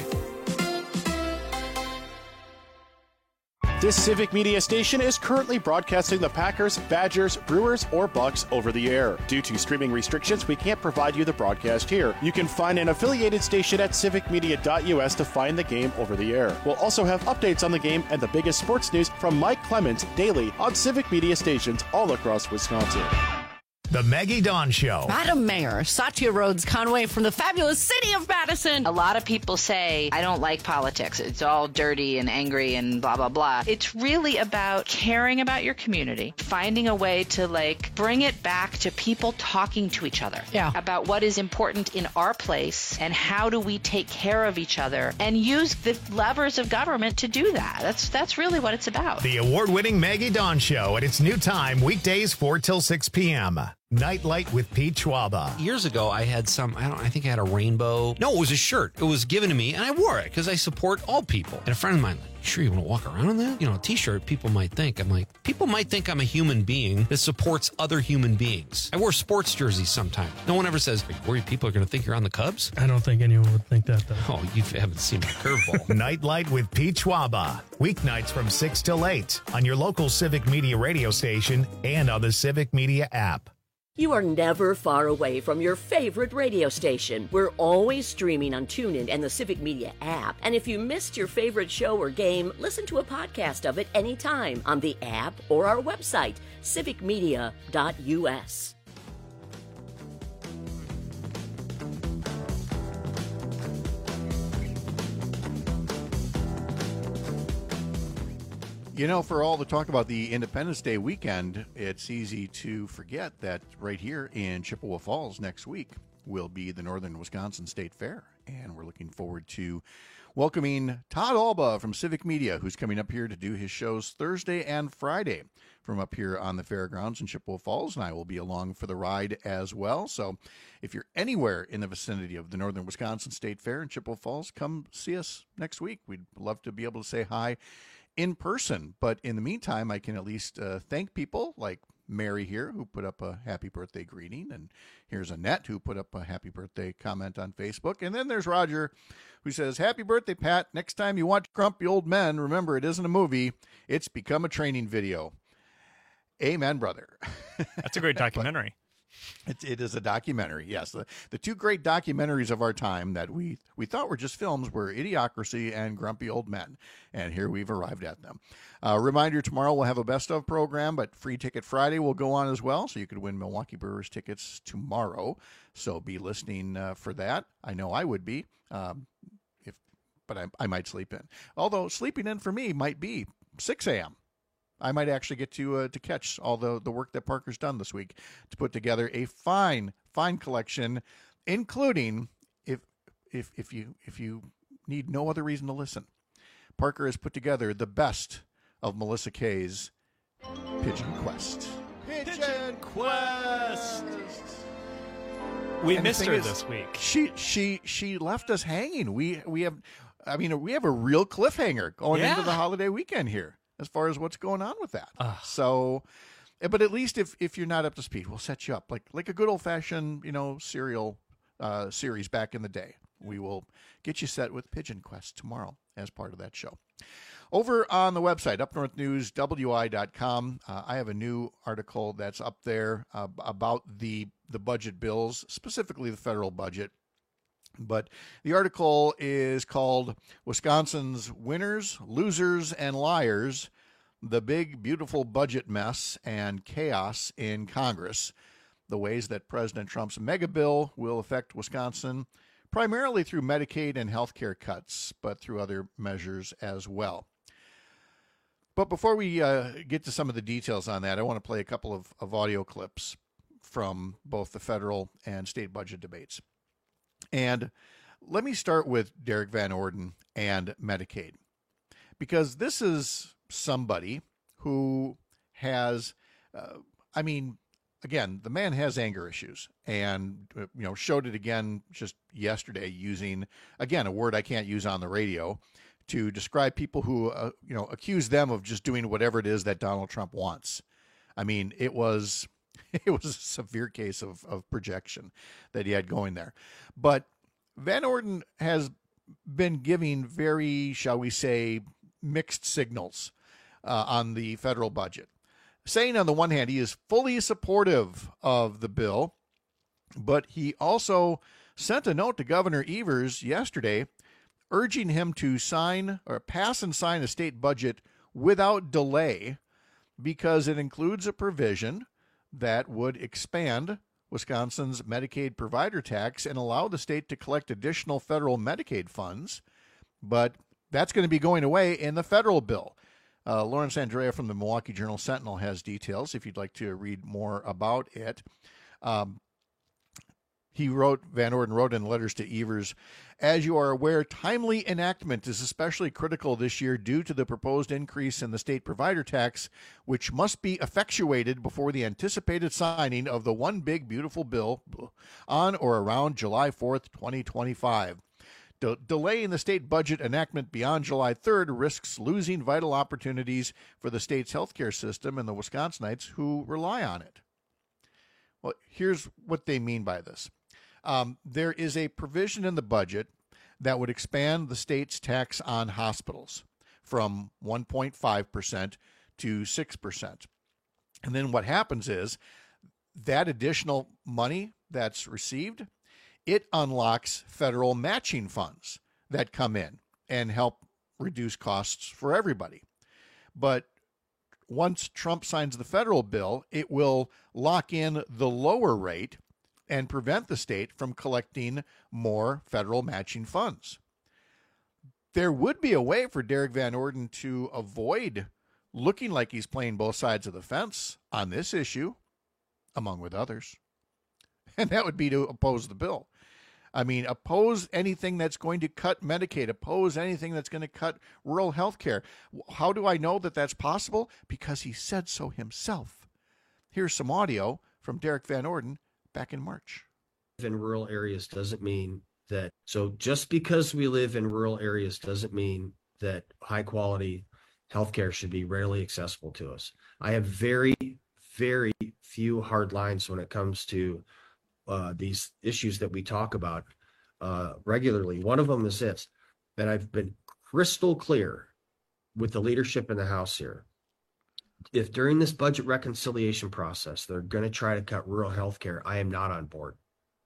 This Civic Media station is currently broadcasting the Packers, Badgers, Brewers, or Bucks over the air. Due to streaming restrictions, we can't provide you the broadcast here. You can find an affiliated station at civicmedia.us to find the game over the air. We'll also have updates on the game and the biggest sports news from Mike Clemens daily on Civic Media stations all across Wisconsin. The Maggie Dawn Show. Madam Mayor, Satya Rhodes Conway from the fabulous city of Madison. A lot of people say, I don't like politics. It's all dirty and angry and blah, blah, blah. It's really about caring about your community, finding a way to, bring it back to people talking to each other about what is important in our place and how do we take care of each other and use the levers of government to do that. That's really what it's about. The award-winning Maggie Dawn Show at its new time, weekdays 4 till 6 p.m. Nightlight with Pete Schwaba. Years ago, I had I think I had a rainbow. No, it was a shirt. It was given to me, and I wore it because I support all people. And a friend of mine, sure you want to walk around in that? You know, a t-shirt, people might think I'm a human being that supports other human beings. I wear sports jerseys sometimes. No one ever says, are you worried people are going to think you're on the Cubs? I don't think anyone would think that, though. Oh, you haven't seen my curveball. Nightlight with Pete Schwaba. Weeknights from 6 till 8 on your local Civic Media radio station and on the Civic Media app. You are never far away from your favorite radio station. We're always streaming on TuneIn and the Civic Media app. And if you missed your favorite show or game, listen to a podcast of it anytime on the app or our website, civicmedia.us. You know, for all the talk about the Independence Day weekend, it's easy to forget that right here in Chippewa Falls next week will be the Northern Wisconsin State Fair. And we're looking forward to welcoming Todd Alba from Civic Media, who's coming up here to do his shows Thursday and Friday from up here on the fairgrounds in Chippewa Falls. And I will be along for the ride as well. So if you're anywhere in the vicinity of the Northern Wisconsin State Fair in Chippewa Falls, come see us next week. We'd love to be able to say hi in person. But in the meantime, I can at least thank people like Mary here, who put up a happy birthday greeting. And here's Annette, who put up a happy birthday comment on Facebook. And then there's Roger, who says, happy birthday, Pat. Next time you watch Grumpy Old Men, remember, it isn't a movie. It's become a training video. Amen, brother. That's a great documentary. It is a documentary, yes. The two great documentaries of our time that we thought were just films were Idiocracy and Grumpy Old Men, and here we've arrived at them. Reminder, tomorrow we'll have a Best Of program, but Free Ticket Friday will go on as well, so you could win Milwaukee Brewers tickets tomorrow, so be listening for that. I know I would be, but I might sleep in. Although sleeping in for me might be 6 a.m. I might actually get to catch all the work that Parker's done this week to put together a fine collection, including if you need no other reason to listen, Parker has put together the best of Melissa Kay's Pigeon Quest. Pigeon Quest. We missed her this week. She left us hanging. We have a real cliffhanger going into the holiday weekend here, as far as what's going on with that. So, but at least if you're not up to speed, we'll set you up like a good old-fashioned, serial series back in the day. We will get you set with Pigeon Quest tomorrow as part of that show. Over on the website, upnorthnewswi.com, I have a new article that's up there about the budget bills, specifically the federal budget. But the article is called Wisconsin's Winners, Losers, and Liars, the Big Beautiful Budget Mess and Chaos in Congress, the ways that President Trump's mega bill will affect Wisconsin, primarily through Medicaid and health care cuts, but through other measures as well. But before we get to some of the details on that, I want to play a couple of audio clips from both the federal and state budget debates. And let me start with Derek Van Orden and Medicaid, because this is somebody who has, again, the man has anger issues and, showed it again just yesterday using, again, a word I can't use on the radio to describe people who, accuse them of just doing whatever it is that Donald Trump wants. I mean, it was a severe case of projection that he had going there. But Van Orden has been giving very, shall we say, mixed signals on the federal budget, saying on the one hand he is fully supportive of the bill, but he also sent a note to Governor Evers yesterday urging him to pass and sign a state budget without delay because it includes a provision that would expand Wisconsin's Medicaid provider tax and allow the state to collect additional federal Medicaid funds, but that's going to be going away in the federal bill. Lawrence Andrea from the Milwaukee Journal-Sentinel has details if you'd like to read more about it. Van Orden wrote in letters to Evers, as you are aware, timely enactment is especially critical this year due to the proposed increase in the state provider tax, which must be effectuated before the anticipated signing of the One Big Beautiful Bill on or around July 4th, 2025. Delaying the state budget enactment beyond July 3rd risks losing vital opportunities for the state's healthcare system and the Wisconsinites who rely on it. Well, here's what they mean by this. There is a provision in the budget that would expand the state's tax on hospitals from 1.5% to 6%. And then what happens is that additional money that's received, it unlocks federal matching funds that come in and help reduce costs for everybody. But once Trump signs the federal bill, it will lock in the lower rate and prevent the state from collecting more federal matching funds. There would be a way for Derek Van Orden to avoid looking like he's playing both sides of the fence on this issue, among with others, and that would be to oppose the bill. I mean, oppose anything that's going to cut Medicaid, oppose anything that's going to cut rural health care. How do I know that that's possible? Because he said so himself. Here's some audio from Derek Van Orden back in March. In rural areas doesn't mean that, so just because we live in rural areas doesn't mean that high quality healthcare should be readily accessible to us. I have very, very few hard lines when it comes to these issues that we talk about regularly. One of them is this, that I've been crystal clear with the leadership in the House here. If during this budget reconciliation process, they're going to try to cut rural health care, I am not on board.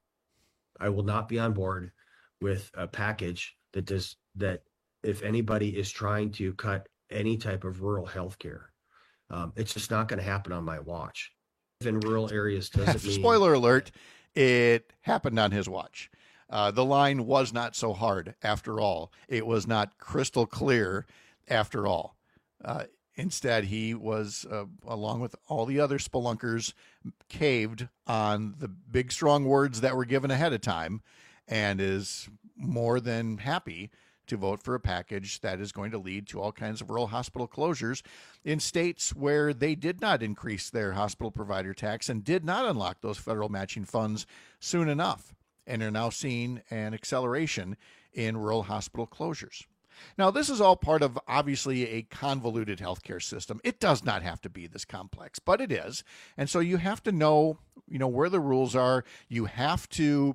I will not be on board with a package that if anybody is trying to cut any type of rural health care, it's just not going to happen on my watch. In rural areas doesn't mean... Spoiler alert, it happened on his watch. The line was not so hard after all. It was not crystal clear after all. Instead, he was, along with all the other spelunkers, caved on the big, strong words that were given ahead of time and is more than happy to vote for a package that is going to lead to all kinds of rural hospital closures in states where they did not increase their hospital provider tax and did not unlock those federal matching funds soon enough, and are now seeing an acceleration in rural hospital closures. Now, this is all part of, obviously, a convoluted healthcare system. It does not have to be this complex, but it is. And so you have to know, where the rules are. You have to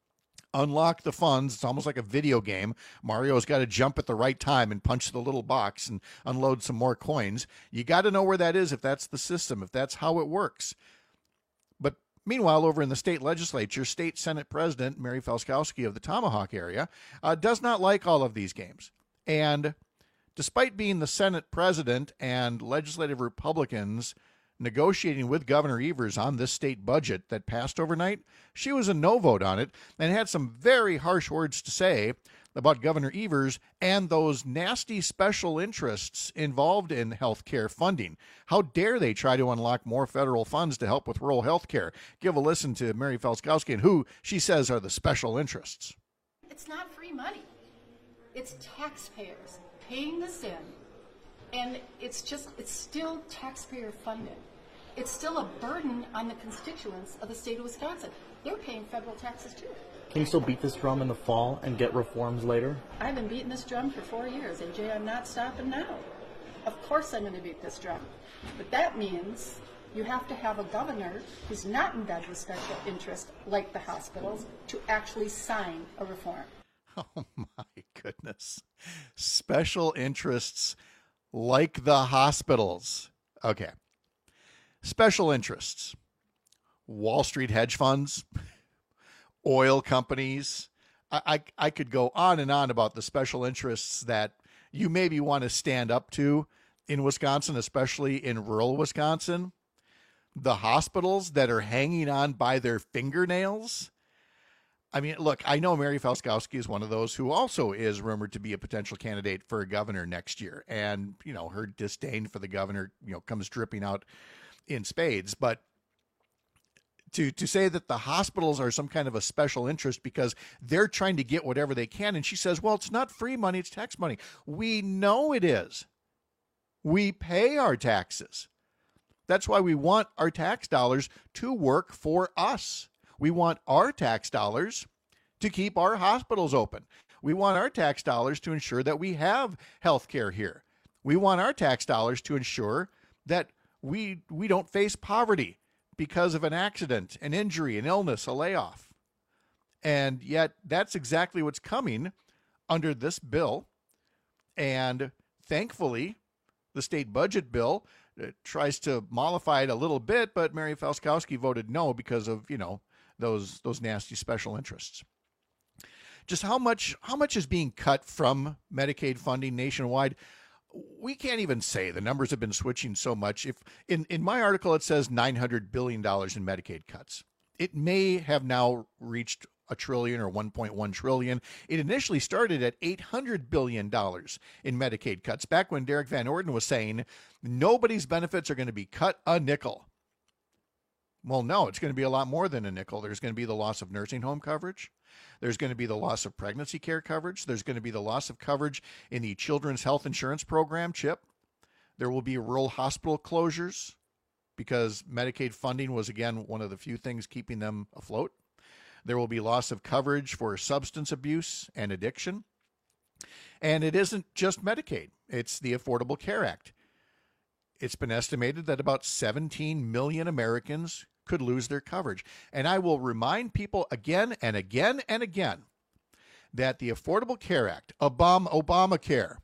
unlock the funds. It's almost like a video game. Mario's got to jump at the right time and punch the little box and unload some more coins. You got to know where that is if that's the system, if that's how it works. But meanwhile, over in the state legislature, State Senate President Mary Felskowski of the Tomahawk area does not like all of these games. And despite being the Senate president and legislative Republicans negotiating with Governor Evers on this state budget that passed overnight, she was a no vote on it and had some very harsh words to say about Governor Evers and those nasty special interests involved in health care funding. How dare they try to unlock more federal funds to help with rural health care? Give a listen to Mary Felskowski and who she says are the special interests. It's not free money. It's taxpayers paying this in, and it's still taxpayer funded. It's still a burden on the constituents of the state of Wisconsin. They're paying federal taxes too. Can you still beat this drum in the fall and get reforms later? I've been beating this drum for 4 years, AJ. I'm not stopping now. Of course I'm going to beat this drum. But that means you have to have a governor who's not in bed with special interest, like the hospitals, to actually sign a reform. Oh, my goodness. Special interests like the hospitals. Okay. Special interests. Wall Street hedge funds, oil companies. I could go on and on about the special interests that you maybe want to stand up to in Wisconsin, especially in rural Wisconsin. The hospitals that are hanging on by their fingernails. I mean, look, I know Mary Felskowski is one of those who also is rumored to be a potential candidate for a governor next year. And, her disdain for the governor, comes dripping out in spades. But to say that the hospitals are some kind of a special interest because they're trying to get whatever they can. And she says, well, it's not free money, it's tax money. We know it is. We pay our taxes. That's why we want our tax dollars to work for us. We want our tax dollars to keep our hospitals open. We want our tax dollars to ensure that we have health care here. We want our tax dollars to ensure that we don't face poverty because of an accident, an injury, an illness, a layoff. And yet that's exactly what's coming under this bill. And thankfully, the state budget bill tries to mollify it a little bit, but Mary Felskowski voted no because of, those nasty special interests. Just how much is being cut from Medicaid funding nationwide? We can't even say. The numbers have been switching so much. If in my article it says $900 billion in Medicaid cuts. It may have now reached $1 trillion or $1.1 trillion. It initially started at $800 billion in Medicaid cuts, back when Derek Van Orden was saying nobody's benefits are going to be cut a nickel. Well, no, it's going to be a lot more than a nickel. There's going to be the loss of nursing home coverage. There's going to be the loss of pregnancy care coverage. There's going to be the loss of coverage in the Children's Health Insurance Program, CHIP. There will be rural hospital closures because Medicaid funding was, again, one of the few things keeping them afloat. There will be loss of coverage for substance abuse and addiction. And it isn't just Medicaid. It's the Affordable Care Act. It's been estimated that about 17 million Americans could lose their coverage. And I will remind people again and again and again that the Affordable Care Act, Obamacare,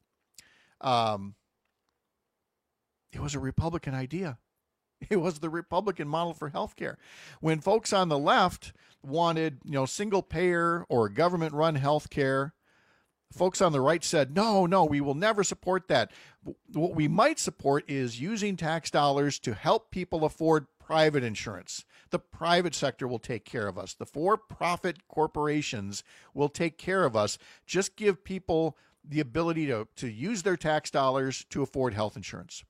it was a Republican idea. It was the Republican model for health care. When folks on the left wanted, single payer or government run health care, folks on the right said, no, we will never support that. What we might support is using tax dollars to help people afford private insurance. The private sector will take care of us. The for-profit corporations will take care of us. Just give people the ability to use their tax dollars to afford health insurance.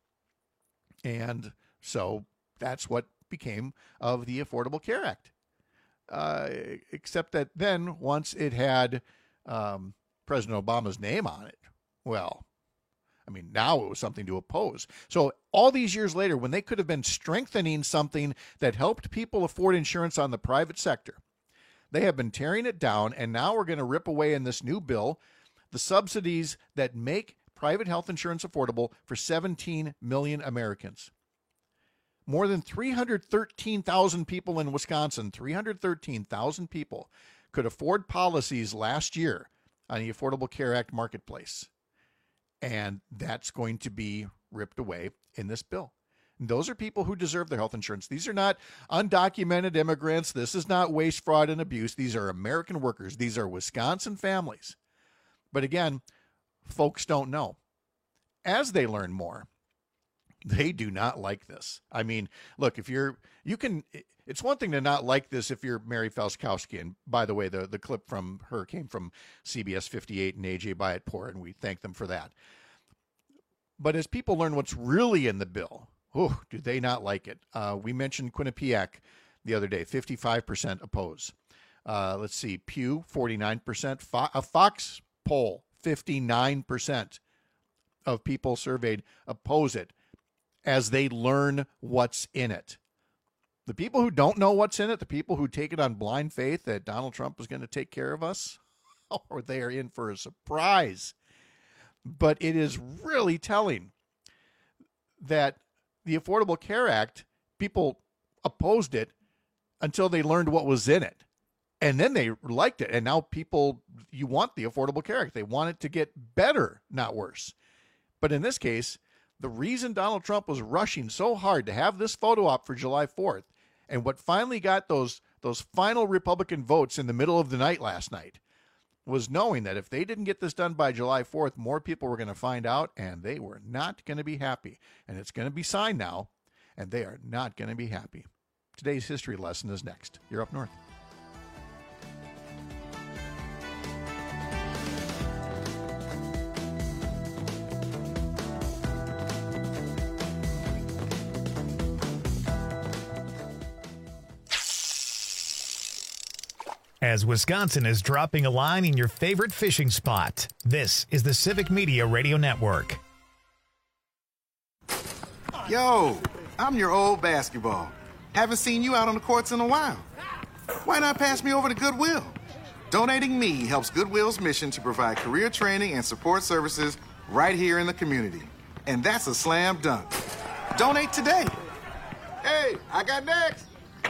And so that's what became of the Affordable Care Act. Except that then once it had President Obama's name on it, well, now it was something to oppose. So all these years later, when they could have been strengthening something that helped people afford insurance on the private sector, they have been tearing it down, and now we're going to rip away in this new bill the subsidies that make private health insurance affordable for 17 million Americans. More than 313,000 people in Wisconsin, 313,000 people could afford policies last year on the Affordable Care Act marketplace. And that's going to be ripped away in this bill. And those are people who deserve their health insurance. These are not undocumented immigrants. This is not waste, fraud, and abuse. These are American workers. These are Wisconsin families. But again, folks don't know. As they learn more, they do not like this. Look, it's one thing to not like this if you're Mary Felskowski. And by the way, the clip from her came from CBS 58 and AJ Byatt-Poor, and we thank them for that. But as people learn what's really in the bill, do they not like it? We mentioned Quinnipiac the other day, 55% oppose. Let's see, Pew, 49%. A Fox poll, 59% of people surveyed oppose it as they learn what's in it. The people who don't know what's in it, the people who take it on blind faith that Donald Trump is going to take care of us, or they are in for a surprise. But it is really telling that the Affordable Care Act, people opposed it until they learned what was in it. And then they liked it. And now you want the Affordable Care Act. They want it to get better, not worse. But in this case, the reason Donald Trump was rushing so hard to have this photo op for July 4th, and what finally got those final Republican votes in the middle of the night last night, was knowing that if they didn't get this done by July 4th, more people were going to find out, and they were not going to be happy. And it's going to be signed now, and they are not going to be happy. Today's history lesson is next. You're Up North. as Wisconsin is dropping a line in your favorite fishing spot. This is the Civic Media Radio Network. Yo, I'm your old basketball. Haven't seen you out on the courts in a while. Why not pass me over to Goodwill? Donating me helps Goodwill's mission to provide career training and support services right here in the community. And that's a slam dunk. Donate today. Hey, I got next.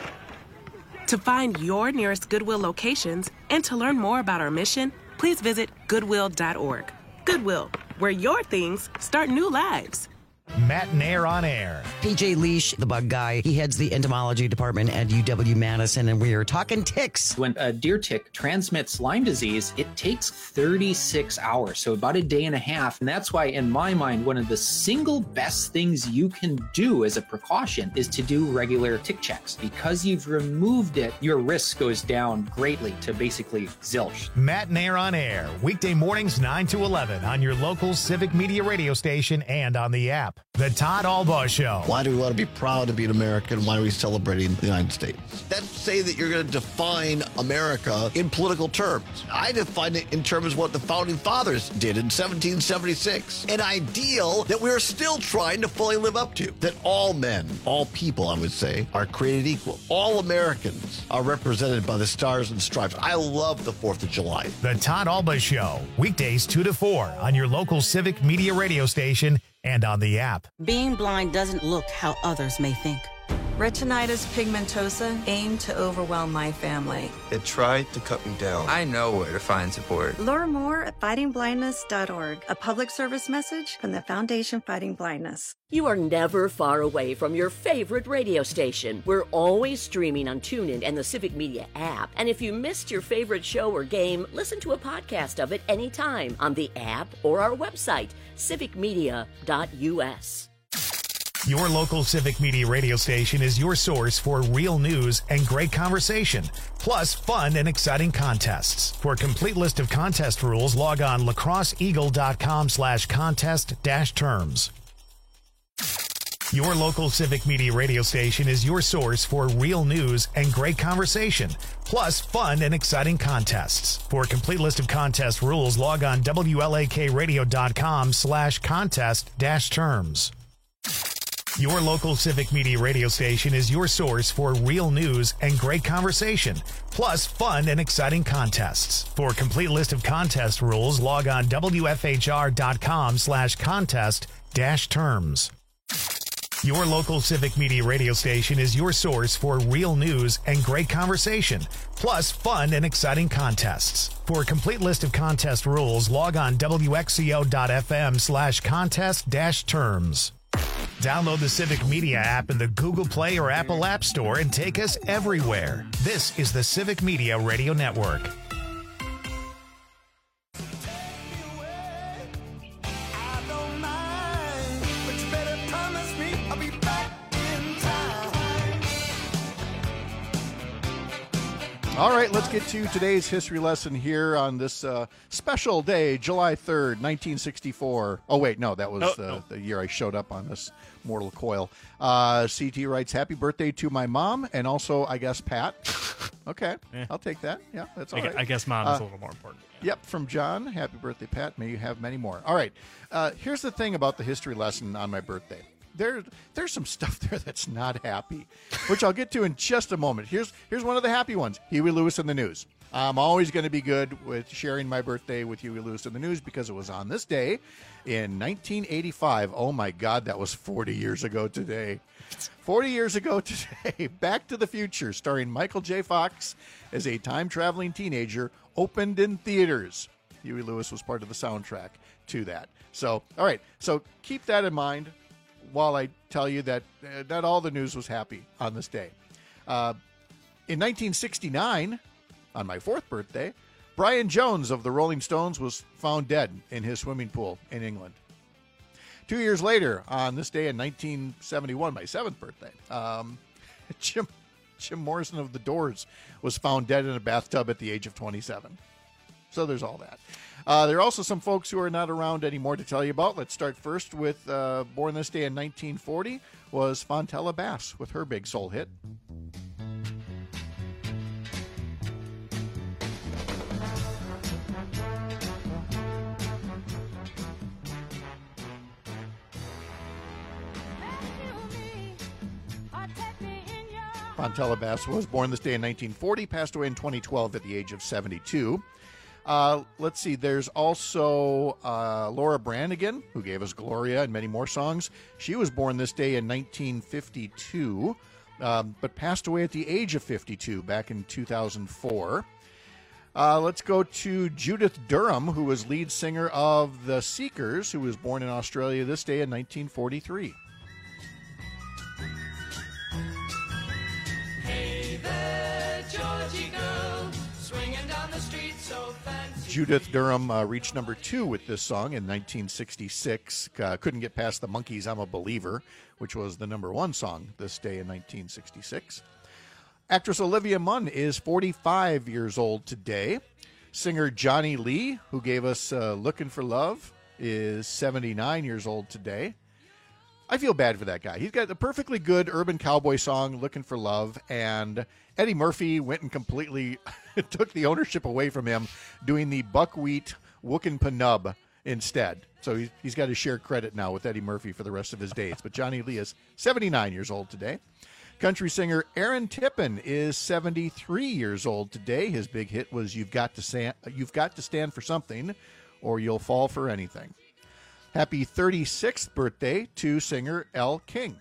To find your nearest Goodwill locations and to learn more about our mission, please visit goodwill.org. Goodwill, where your things start new lives. Matt Nair on air. PJ Leash, the bug guy, he heads the entomology department at UW-Madison, and we are talking ticks. When a deer tick transmits Lyme disease, it takes 36 hours, so about a day and a half. And that's why, in my mind, one of the single best things you can do as a precaution is to do regular tick checks. Because you've removed it, your risk goes down greatly to basically zilch. Matt Nair on air, weekday mornings 9 to 11 on your local Civic Media radio station and on the app. The Todd Albaugh Show. Why do we want to be proud to be an American? Why are we celebrating the United States? That's say that you're going to define America in political terms. I define it in terms of what the Founding Fathers did in 1776. An ideal that we're still trying to fully live up to. That all men, all people, I would say, are created equal. All Americans are represented by the stars and stripes. I love the 4th of July. The Todd Albaugh Show, weekdays 2 to 4 on your local Civic Media radio station and on the app. Being blind doesn't look how others may think. Retinitis pigmentosa aimed to overwhelm my family. It tried to cut me down. I know where to find support. Learn more at fightingblindness.org. A public service message from the Foundation Fighting Blindness. You are never far away from your favorite radio station. We're always streaming on TuneIn and the Civic Media app. And if you missed your favorite show or game, listen to a podcast of it anytime on the app or our website, civicmedia.us. Your local Civic Media radio station is your source for real news and great conversation, plus fun and exciting contests. For a complete list of contest rules, log on lacrosseeagle.com/contest-terms. Your local Civic Media radio station is your source for real news and great conversation, plus fun and exciting contests. For a complete list of contest rules, log on wlakradio.com/contest-terms. Your local Civic Media radio station is your source for real news and great conversation, plus fun and exciting contests. For a complete list of contest rules, log on wfhr.com/contest-terms. Your local Civic Media radio station is your source for real news and great conversation, plus fun and exciting contests. For a complete list of contest rules, log on wxco.fm/contest-terms. Download the Civic Media app in the Google Play or Apple App Store and take us everywhere. This is the Civic Media Radio Network. All right, let's get to today's history lesson here on this special day, July 3rd, 1964. Oh, wait, no, that was the year I showed up on this mortal coil. CT writes, happy birthday to my mom and also, I guess, Pat. Okay, I'll take that. Yeah, that's all right. I guess mom is a little more important. Yep, from John. Happy birthday, Pat. May you have many more. All right, here's the thing about the history lesson on my birthday. There's some stuff there that's not happy, which I'll get to in just a moment. Here's one of the happy ones, Huey Lewis and the News. I'm always going to be good with sharing my birthday with Huey Lewis and the News because it was on this day in 1985. Oh, my God, that was 40 years ago today. 40 years ago today, Back to the Future, starring Michael J. Fox as a time-traveling teenager, opened in theaters. Huey Lewis was part of the soundtrack to that. So, all right, so keep that in mind while I tell you that not all the news was happy on this day. In 1969, on my 4th birthday, Brian Jones of the Rolling Stones was found dead in his swimming pool in England. 2 years later, on this day in 1971, my 7th birthday, Jim Morrison of The Doors was found dead in a bathtub at the age of 27. So there's all that. There are also some folks who are not around anymore to tell you about. Let's start first with, born this day in 1940, was Fontella Bass with her big soul hit. Fontella Bass was born this day in 1940, passed away in 2012 at the age of 72. Let's see, there's also Laura Branigan, who gave us Gloria and many more songs. She was born this day in 1952, but passed away at the age of 52 back in 2004. Let's go to Judith Durham, who was lead singer of The Seekers, who was born in Australia this day in 1943. Hey there, Georgie girl, swinging down the street so fancy. Judith Durham reached number 2 with this song in 1966. Couldn't get past the Monkees' I'm a Believer, which was the number 1 song this day in 1966. Actress Olivia Munn is 45 years old today. Singer Johnny Lee, who gave us Looking for Love, is 79 years old today. I feel bad for that guy. He's got a perfectly good urban cowboy song, Looking for Love, and Eddie Murphy went and completely took the ownership away from him, doing the Buckwheat Wookin' Panub instead. So he's got to share credit now with Eddie Murphy for the rest of his days. But Johnny Lee is 79 years old today. Country singer Aaron Tippin is 73 years old today. His big hit was You've Got to Stand for Something, or You'll Fall for Anything. Happy 36th birthday to singer Elle King.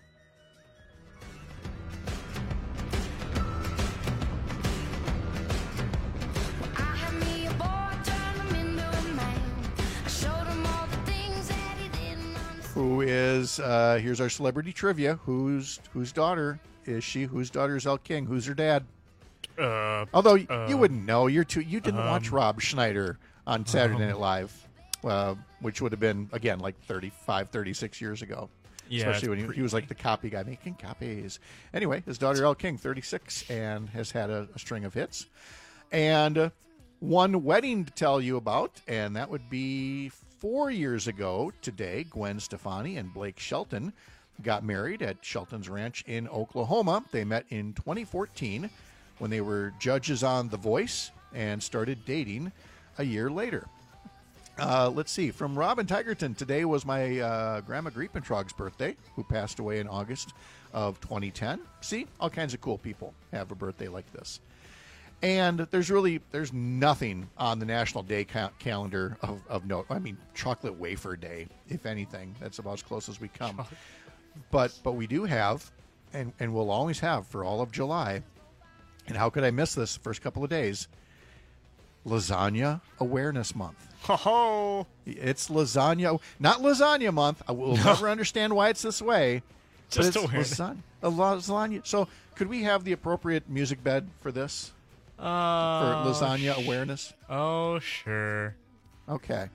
Who is, here's our celebrity trivia. Whose daughter is she? Whose daughter is Elle King? Who's her dad? Although you wouldn't know. You didn't watch Rob Schneider on Saturday Night Live, which would have been, again, like 35, 36 years ago. Yeah, especially when he was like the copy guy making copies. Anyway, his daughter Elle King, 36, and has had a string of hits. And one wedding to tell you about, and that would be 4 years ago today. Gwen Stefani and Blake Shelton got married at Shelton's Ranch in Oklahoma. They met in 2014 when they were judges on The Voice and started dating a year later. Let's see. From Robin Tigerton, today was my Grandma Griepentrog's birthday, who passed away in August of 2010. See, all kinds of cool people have a birthday like this. And there's nothing on the National Day calendar of note. I mean, Chocolate Wafer Day, if anything. That's about as close as we come. But we do have, and we'll always have for all of July, and how could I miss this first couple of days, Lasagna Awareness Month. Oh, it's lasagna, not lasagna month. I will never understand why it's this way. Just but it's lasagna. So could we have the appropriate music bed for this? For lasagna awareness? Oh, sure. Okay.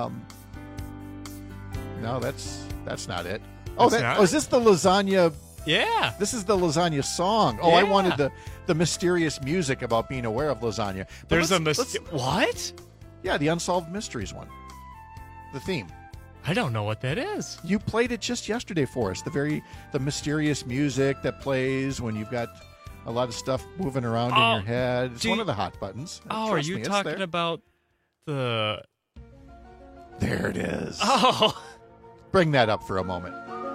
No, that's not it. Is this the lasagna? Yeah. This is the lasagna song. Oh, yeah. I wanted the mysterious music about being aware of lasagna. But There's what? Yeah, the Unsolved Mysteries one. The theme. I don't know what that is. You played it just yesterday for us. The mysterious music that plays when you've got a lot of stuff moving around in your head. It's one of the hot buttons. Are you talking about the... There it is. Oh. Bring that up for a moment.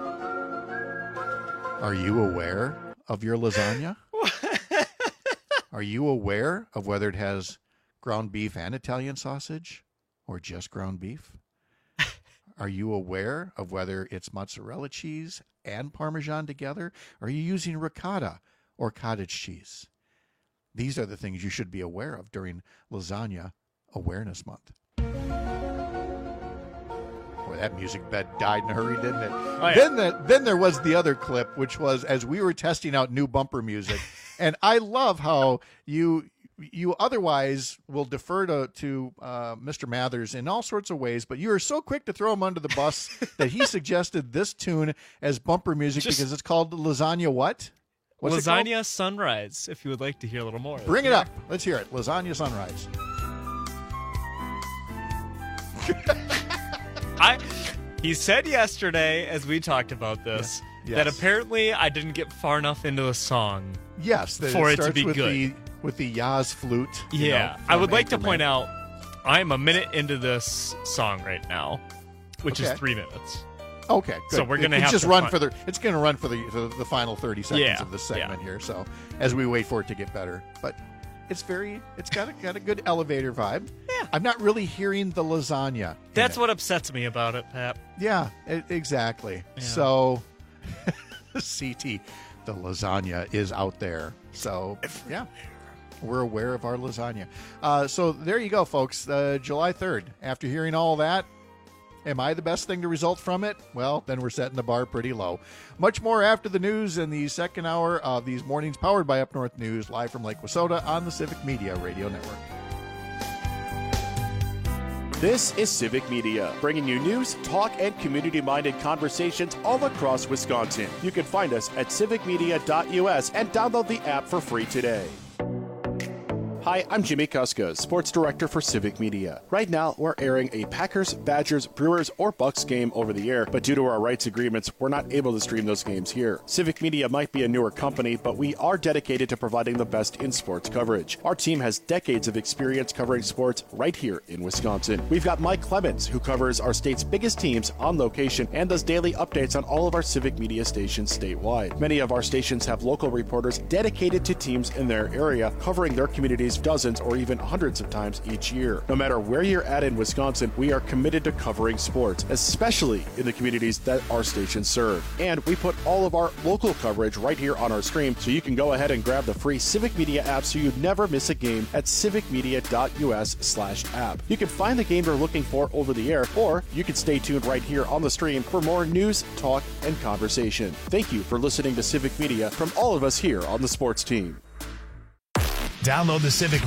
Are you aware of your lasagna? Are you aware of whether it has ground beef and Italian sausage or just ground beef? Are you aware of whether it's mozzarella cheese and Parmesan together? Are you using ricotta or cottage cheese? These are the things you should be aware of during Lasagna Awareness Month. Boy, that music bed died in a hurry, didn't it? Oh, yeah. Then there was the other clip, which was as we were testing out new bumper music. And I love how you otherwise will defer to Mr. Mathers in all sorts of ways, but you are so quick to throw him under the bus that he suggested this tune as bumper music because it's called Lasagna what? What's Lasagna Sunrise, if you would like to hear a little more. Bring it up. Let's hear it. Lasagna Sunrise. He said yesterday, as we talked about this, that apparently I didn't get far enough into the song. Yes, for it to be good. With the Yaz flute. Yeah, I would like to point out I'm a minute into this song right now, which is 3 minutes. Okay, good. So we're going to have just to run for the. It's going to run for the final 30 seconds of this segment yeah. here. So as we wait for it to get better, but it's got a good elevator vibe. Yeah. I'm not really hearing the lasagna. That's what upsets me about it, Pat. Yeah, exactly. Yeah. So CT, the lasagna is out there. So yeah. We're aware of our lasagna. So there you go, folks. July 3rd. After hearing all that, am I the best thing to result from it? Well, then we're setting the bar pretty low. Much more after the news in the second hour of these mornings powered by Up North News, live from Lake Wissota on the Civic Media Radio Network. This is Civic Media, bringing you news, talk, and community-minded conversations all across Wisconsin. You can find us at civicmedia.us and download the app for free today. Hi, I'm Jimmy Kuska, Sports Director for Civic Media. Right now, we're airing a Packers, Badgers, Brewers, or Bucks game over the air, but due to our rights agreements, we're not able to stream those games here. Civic Media might be a newer company, but we are dedicated to providing the best in sports coverage. Our team has decades of experience covering sports right here in Wisconsin. We've got Mike Clemens, who covers our state's biggest teams on location and does daily updates on all of our Civic Media stations statewide. Many of our stations have local reporters dedicated to teams in their area, covering their communities dozens or even hundreds of times each year. No matter where you're at in Wisconsin, we are committed to covering sports, especially in the communities that our stations serve. And we put all of our local coverage right here on our stream, so you can go ahead and grab the free Civic Media app so you never miss a game at civicmedia.us/app. You can find the game you're looking for over the air, or you can stay tuned right here on the stream for more news, talk, and conversation. Thank you for listening to Civic Media from all of us here on the sports team. Download the Civic